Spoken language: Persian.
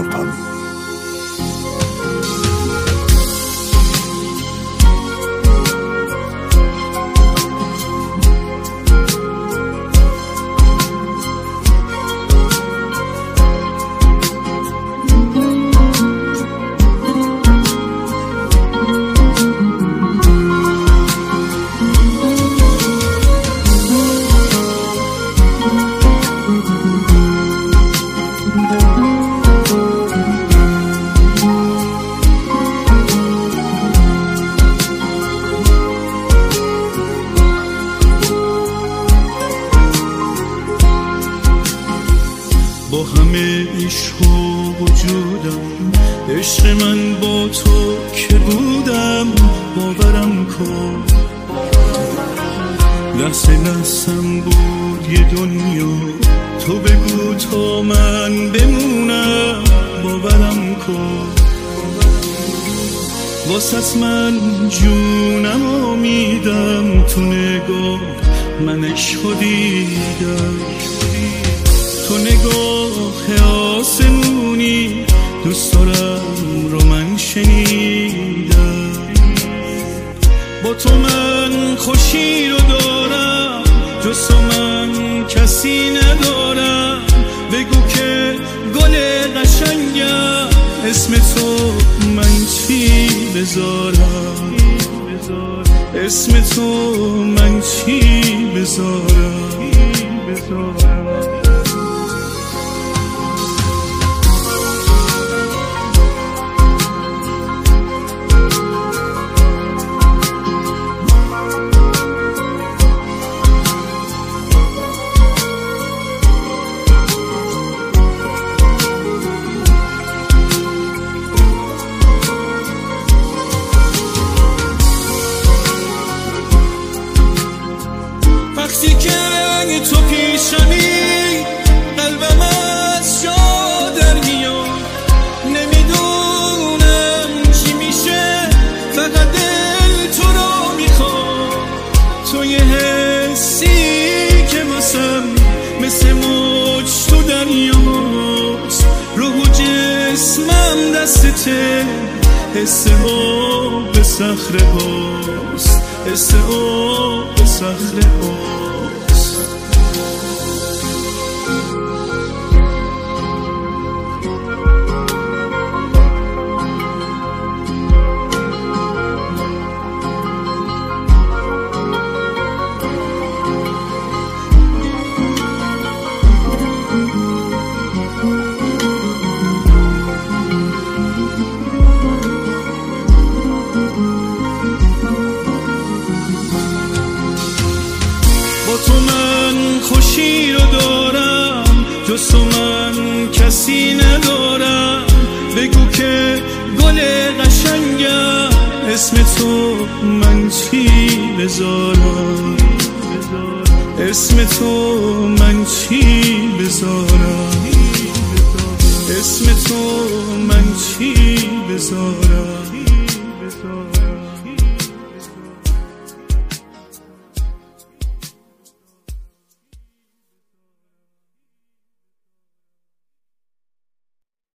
سلطان. با همه عشق و وجودم، عشق من با تو که بودم، باورم کن لحظه لحظم بود یه دنیا، تو بگو تا من بمونم، باورم کن واسه من جونم و میدم، تو نگاه من عشق دیدم، تو نگاه آسمونی دوست دارم رو من شنیدم، با تو من خوشی رو دارم، جز تو من کسی ندارم، بگو که گل قشنگم، اسم تو من چی بذارم، اسم تو من چی بذارم. وقتی که تو پیشمی قلبم از جا در میاد، نمیدونم چی میشه، فقط دل تو رو میخواد، تو یه حسی که واسم مثل موج تو دریاست، روح و جسمم دستته، حس آب صخره هاست، حس آب صخره هاست. با تو من خوشی رو دارم، جز تو من کسی ندارم، بگو که گل قشنگم، اسم تو من چی بذارم، اسم تو من چی بذارم، اسم تو من چی بذارم.